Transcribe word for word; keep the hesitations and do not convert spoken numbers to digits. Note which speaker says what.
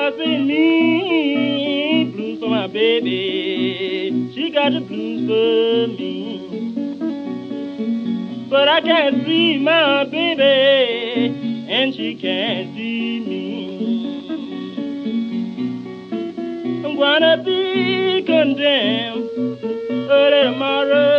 Speaker 1: must be me. Blues for my baby. She got the blues for me. But I can't see my baby, and she can't see me. I'm gonna be condemned early tomorrow.